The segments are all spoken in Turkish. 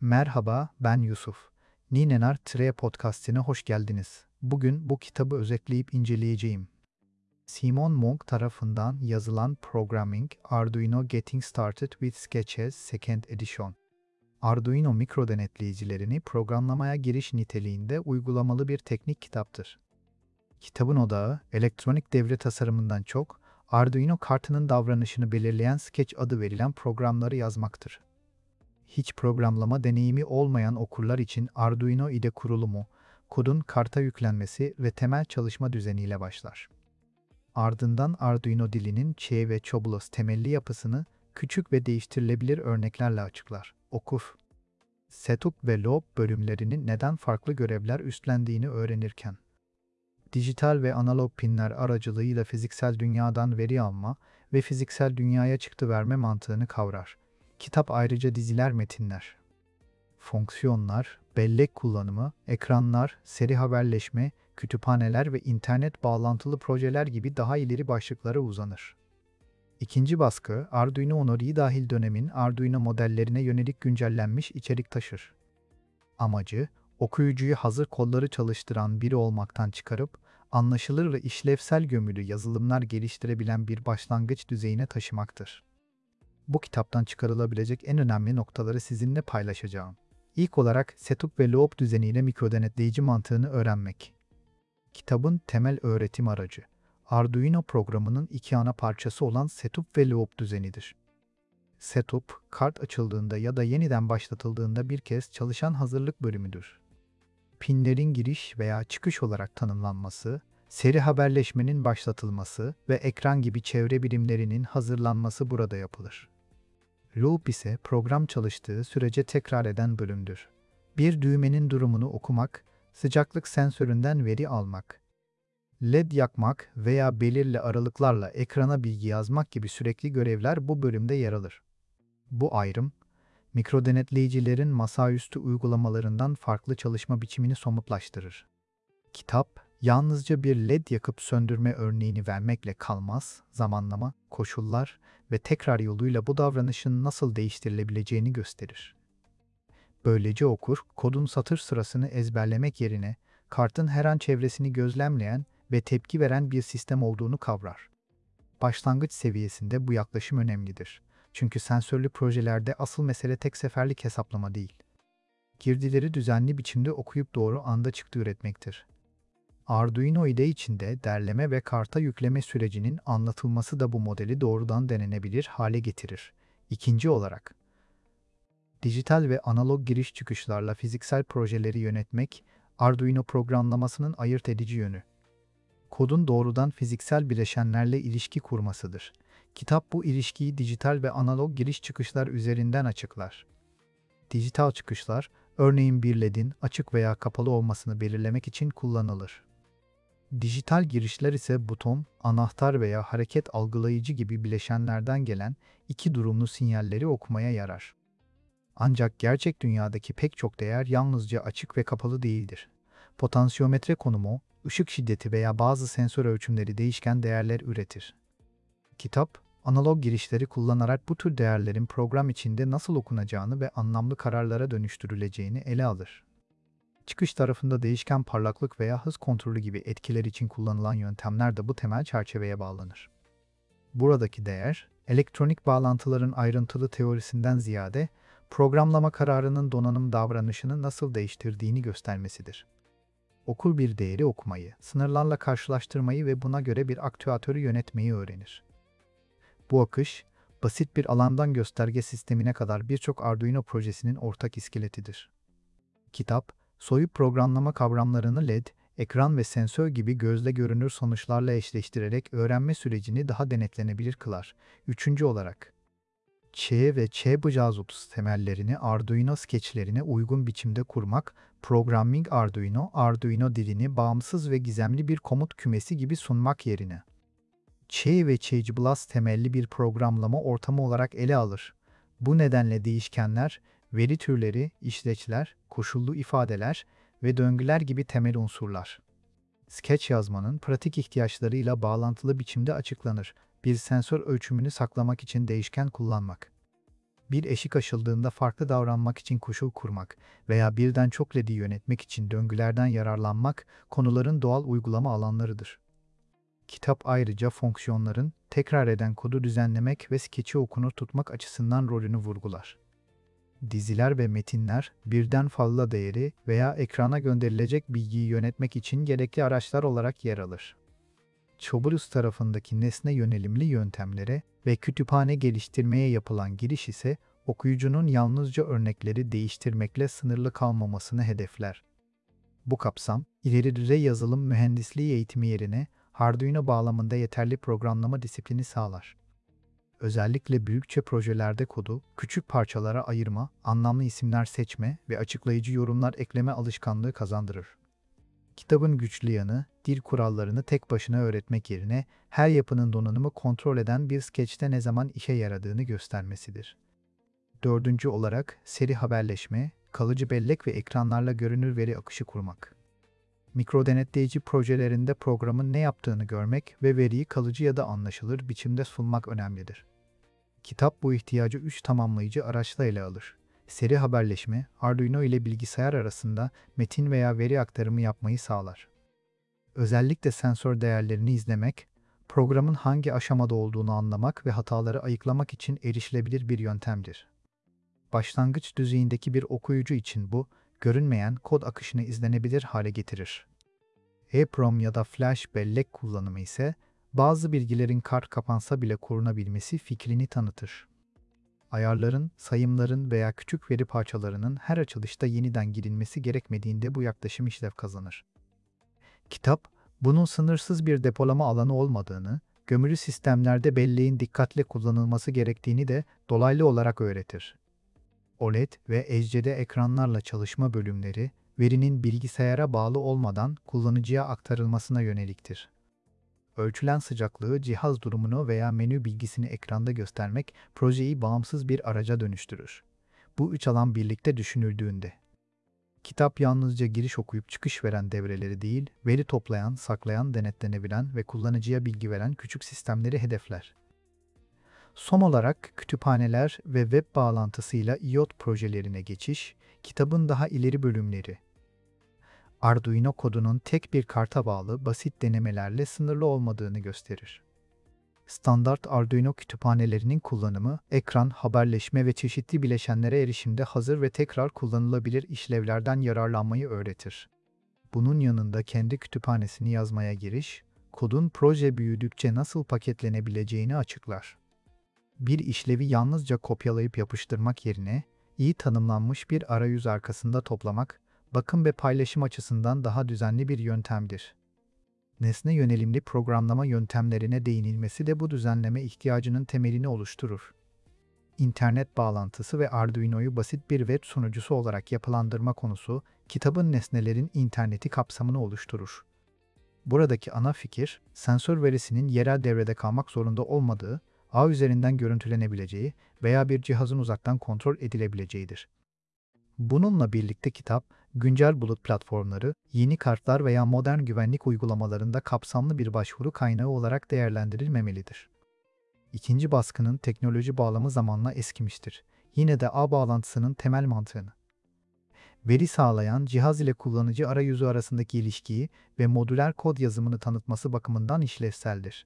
Merhaba, ben Yusuf. Ninenar Tre Podcast'ine hoş geldiniz. Bugün bu kitabı özetleyip inceleyeceğim. Simon Monk tarafından yazılan Programming Arduino Getting Started with Sketches Second Edition. Arduino mikro denetleyicilerini programlamaya giriş niteliğinde uygulamalı bir teknik kitaptır. Kitabın odağı, elektronik devre tasarımından çok, Arduino kartının davranışını belirleyen Sketch adı verilen programları yazmaktır. Hiç programlama deneyimi olmayan okurlar için Arduino IDE kurulumu, kodun karta yüklenmesi ve temel çalışma düzeniyle başlar. Ardından Arduino dilinin Ç ve Çoblos temelli yapısını küçük ve değiştirilebilir örneklerle açıklar. Okur. Setup ve Loop bölümlerinin neden farklı görevler üstlendiğini öğrenirken, dijital ve analog pinler aracılığıyla fiziksel dünyadan veri alma ve fiziksel dünyaya çıktı verme mantığını kavrar. Kitap ayrıca diziler metinler, fonksiyonlar, bellek kullanımı, ekranlar, seri haberleşme, kütüphaneler ve internet bağlantılı projeler gibi daha ileri başlıklara uzanır. İkinci baskı, Arduino Uno'yu dahil dönemin Arduino modellerine yönelik güncellenmiş içerik taşır. Amacı, okuyucuyu hazır kodları çalıştıran biri olmaktan çıkarıp, anlaşılır ve işlevsel gömülü yazılımlar geliştirebilen bir başlangıç düzeyine taşımaktır. Bu kitaptan çıkarılabilecek en önemli noktaları sizinle paylaşacağım. İlk olarak setup ve loop düzeniyle mikrodenetleyici mantığını öğrenmek. Kitabın temel öğretim aracı, Arduino programının iki ana parçası olan setup ve loop düzenidir. Setup, kart açıldığında ya da yeniden başlatıldığında bir kez çalışan hazırlık bölümüdür. Pinlerin giriş veya çıkış olarak tanımlanması, seri haberleşmenin başlatılması ve ekran gibi çevre birimlerinin hazırlanması burada yapılır. Loop ise program çalıştığı sürece tekrar eden bölümdür. Bir düğmenin durumunu okumak, sıcaklık sensöründen veri almak, LED yakmak veya belirli aralıklarla ekrana bilgi yazmak gibi sürekli görevler bu bölümde yer alır. Bu ayrım, mikrodenetleyicilerin masaüstü uygulamalarından farklı çalışma biçimini somutlaştırır. Kitap, yalnızca bir LED yakıp söndürme örneğini vermekle kalmaz, zamanlama, koşullar ve tekrar yoluyla bu davranışın nasıl değiştirilebileceğini gösterir. Böylece okur, kodun satır sırasını ezberlemek yerine, kartın her an çevresini gözlemleyen ve tepki veren bir sistem olduğunu kavrar. Başlangıç seviyesinde bu yaklaşım önemlidir. Çünkü sensörlü projelerde asıl mesele tek seferlik hesaplama değil, girdileri düzenli biçimde okuyup doğru anda çıktı üretmektir. Arduino IDE içinde derleme ve karta yükleme sürecinin anlatılması da bu modeli doğrudan denenebilir hale getirir. İkinci olarak, dijital ve analog giriş çıkışlarla fiziksel projeleri yönetmek, Arduino programlamasının ayırt edici yönü. Kodun doğrudan fiziksel bileşenlerle ilişki kurmasıdır. Kitap bu ilişkiyi dijital ve analog giriş çıkışlar üzerinden açıklar. Dijital çıkışlar, örneğin bir LED'in açık veya kapalı olmasını belirlemek için kullanılır. Dijital girişler ise buton, anahtar veya hareket algılayıcı gibi bileşenlerden gelen iki durumlu sinyalleri okumaya yarar. Ancak gerçek dünyadaki pek çok değer yalnızca açık ve kapalı değildir. Potansiyometre konumu, ışık şiddeti veya bazı sensör ölçümleri değişken değerler üretir. Kitap, analog girişleri kullanarak bu tür değerlerin program içinde nasıl okunacağını ve anlamlı kararlara dönüştürüleceğini ele alır. Çıkış tarafında değişken parlaklık veya hız kontrolü gibi etkiler için kullanılan yöntemler de bu temel çerçeveye bağlanır. Buradaki değer, elektronik bağlantıların ayrıntılı teorisinden ziyade, programlama kararının donanım davranışını nasıl değiştirdiğini göstermesidir. Okur bir değeri okumayı, sınırlarla karşılaştırmayı ve buna göre bir aktüatörü yönetmeyi öğrenir. Bu akış, basit bir alandan gösterge sistemine kadar birçok Arduino projesinin ortak iskeletidir. Kitap, soyut programlama kavramlarını LED, ekran ve sensör gibi gözle görünür sonuçlarla eşleştirerek öğrenme sürecini daha denetlenebilir kılar. Üçüncü olarak, Ç ve Ç+30 temellerini Arduino skeçlerine uygun biçimde kurmak, Programming Arduino dilini bağımsız ve gizemli bir komut kümesi gibi sunmak yerine, Ç ve Ç++ temelli bir programlama ortamı olarak ele alır. Bu nedenle değişkenler, veri türleri, işleçler, koşullu ifadeler ve döngüler gibi temel unsurlar, Sketch yazmanın pratik ihtiyaçlarıyla bağlantılı biçimde açıklanır. Bir sensör ölçümünü saklamak için değişken kullanmak. Bir eşik aşıldığında farklı davranmak için koşul kurmak veya birden çok LED'i yönetmek için döngülerden yararlanmak konuların doğal uygulama alanlarıdır. Kitap ayrıca fonksiyonların tekrar eden kodu düzenlemek ve skeçi okunur tutmak açısından rolünü vurgular. Diziler ve metinler birden fazla değeri veya ekrana gönderilecek bilgiyi yönetmek için gerekli araçlar olarak yer alır. Çoburus tarafındaki nesne yönelimli yöntemlere ve kütüphane geliştirmeye yapılan giriş ise okuyucunun yalnızca örnekleri değiştirmekle sınırlı kalmamasını hedefler. Bu kapsam, ileri düzey yazılım mühendisliği eğitimi yerine Arduino bağlamında yeterli programlama disiplini sağlar. Özellikle büyükçe projelerde kodu küçük parçalara ayırma, anlamlı isimler seçme ve açıklayıcı yorumlar ekleme alışkanlığı kazandırır. Kitabın güçlü yanı, dil kurallarını tek başına öğretmek yerine her yapının donanımı kontrol eden bir skeçte ne zaman işe yaradığını göstermesidir. Dördüncü olarak seri haberleşme, kalıcı bellek ve ekranlarla görünür veri akışı kurmak. Mikro denetleyici projelerinde programın ne yaptığını görmek ve veriyi kalıcı ya da anlaşılır biçimde sunmak önemlidir. Kitap bu ihtiyacı 3 tamamlayıcı araçla ele alır. Seri haberleşme, Arduino ile bilgisayar arasında metin veya veri aktarımı yapmayı sağlar. Özellikle sensör değerlerini izlemek, programın hangi aşamada olduğunu anlamak ve hataları ayıklamak için erişilebilir bir yöntemdir. Başlangıç düzeyindeki bir okuyucu için bu, görünmeyen kod akışını izlenebilir hale getirir. EEPROM ya da flash bellek kullanımı ise, bazı bilgilerin kart kapansa bile korunabilmesi fikrini tanıtır. Ayarların, sayımların veya küçük veri parçalarının her açılışta yeniden girilmesi gerekmediğinde bu yaklaşım işlev kazanır. Kitap, bunun sınırsız bir depolama alanı olmadığını, gömülü sistemlerde belleğin dikkatle kullanılması gerektiğini de dolaylı olarak öğretir. OLED ve HDD ekranlarla çalışma bölümleri, verinin bilgisayara bağlı olmadan kullanıcıya aktarılmasına yöneliktir. Ölçülen sıcaklığı, cihaz durumunu veya menü bilgisini ekranda göstermek projeyi bağımsız bir araca dönüştürür. Bu üç alan birlikte düşünüldüğünde. Kitap yalnızca giriş okuyup çıkış veren devreleri değil, veri toplayan, saklayan, denetlenebilen ve kullanıcıya bilgi veren küçük sistemleri hedefler. Son olarak kütüphaneler ve web bağlantısıyla IoT projelerine geçiş, kitabın daha ileri bölümleri. Arduino kodunun tek bir karta bağlı basit denemelerle sınırlı olmadığını gösterir. Standart Arduino kütüphanelerinin kullanımı, ekran, haberleşme ve çeşitli bileşenlere erişimde hazır ve tekrar kullanılabilir işlevlerden yararlanmayı öğretir. Bunun yanında kendi kütüphanesini yazmaya giriş, kodun proje büyüdükçe nasıl paketlenebileceğini açıklar. Bir işlevi yalnızca kopyalayıp yapıştırmak yerine, iyi tanımlanmış bir arayüz arkasında toplamak, bakım ve paylaşım açısından daha düzenli bir yöntemdir. Nesne yönelimli programlama yöntemlerine değinilmesi de bu düzenleme ihtiyacının temelini oluşturur. İnternet bağlantısı ve Arduino'yu basit bir web sunucusu olarak yapılandırma konusu, kitabın nesnelerin interneti kapsamını oluşturur. Buradaki ana fikir, sensör verisinin yerel devrede kalmak zorunda olmadığı, ağ üzerinden görüntülenebileceği veya bir cihazın uzaktan kontrol edilebileceğidir. Bununla birlikte kitap, güncel bulut platformları, yeni kartlar veya modern güvenlik uygulamalarında kapsamlı bir başvuru kaynağı olarak değerlendirilmemelidir. İkinci baskının teknoloji bağlamı zamanla eskimiştir. Yine de ağ bağlantısının temel mantığını, veri sağlayan cihaz ile kullanıcı arayüzü arasındaki ilişkiyi ve modüler kod yazımını tanıtması bakımından işlevseldir.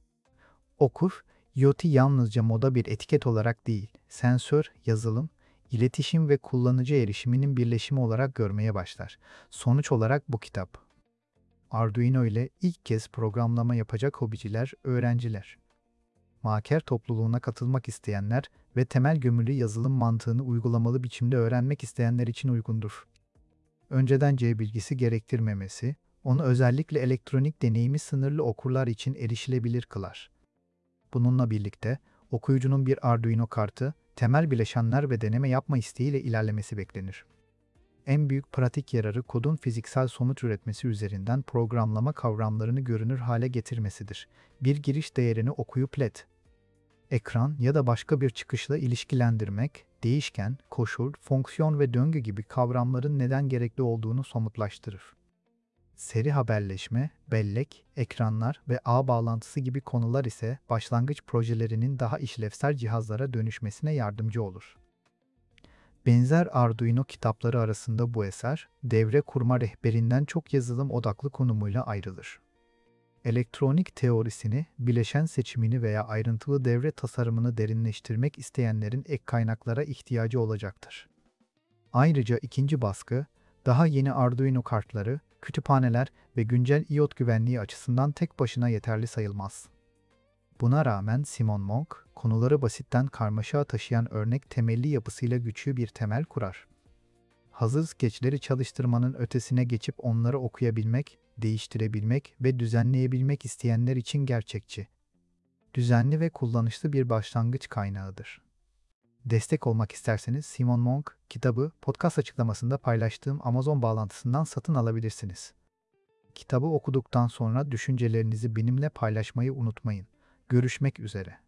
Okur, IoT yalnızca moda bir etiket olarak değil, sensör, yazılım, iletişim ve kullanıcı erişiminin birleşimi olarak görmeye başlar. Sonuç olarak bu kitap, Arduino ile ilk kez programlama yapacak hobiciler, öğrenciler, maker topluluğuna katılmak isteyenler ve temel gömülü yazılım mantığını uygulamalı biçimde öğrenmek isteyenler için uygundur. Önceden C bilgisi gerektirmemesi, onu özellikle elektronik deneyimi sınırlı okurlar için erişilebilir kılar. Bununla birlikte, okuyucunun bir Arduino kartı, temel bileşenler ve deneme yapma isteğiyle ilerlemesi beklenir. En büyük pratik yararı kodun fiziksel sonuç üretmesi üzerinden programlama kavramlarını görünür hale getirmesidir. Bir giriş değerini okuyup LED, ekran ya da başka bir çıkışla ilişkilendirmek, değişken, koşul, fonksiyon ve döngü gibi kavramların neden gerekli olduğunu somutlaştırır. Seri haberleşme, bellek, ekranlar ve ağ bağlantısı gibi konular ise başlangıç projelerinin daha işlevsel cihazlara dönüşmesine yardımcı olur. Benzer Arduino kitapları arasında bu eser, devre kurma rehberinden çok yazılım odaklı konumuyla ayrılır. Elektronik teorisini, bileşen seçimini veya ayrıntılı devre tasarımını derinleştirmek isteyenlerin ek kaynaklara ihtiyacı olacaktır. Ayrıca ikinci baskı, daha yeni Arduino kartları, kütüphaneler ve güncel iOT güvenliği açısından tek başına yeterli sayılmaz. Buna rağmen Simon Monk, konuları basitten karmaşağa taşıyan örnek temelli yapısıyla güçlü bir temel kurar. Hazır skeçleri çalıştırmanın ötesine geçip onları okuyabilmek, değiştirebilmek ve düzenleyebilmek isteyenler için gerçekçi, düzenli ve kullanışlı bir başlangıç kaynağıdır. Destek olmak isterseniz Simon Monk kitabı podcast açıklamasında paylaştığım Amazon bağlantısından satın alabilirsiniz. Kitabı okuduktan sonra düşüncelerinizi benimle paylaşmayı unutmayın. Görüşmek üzere.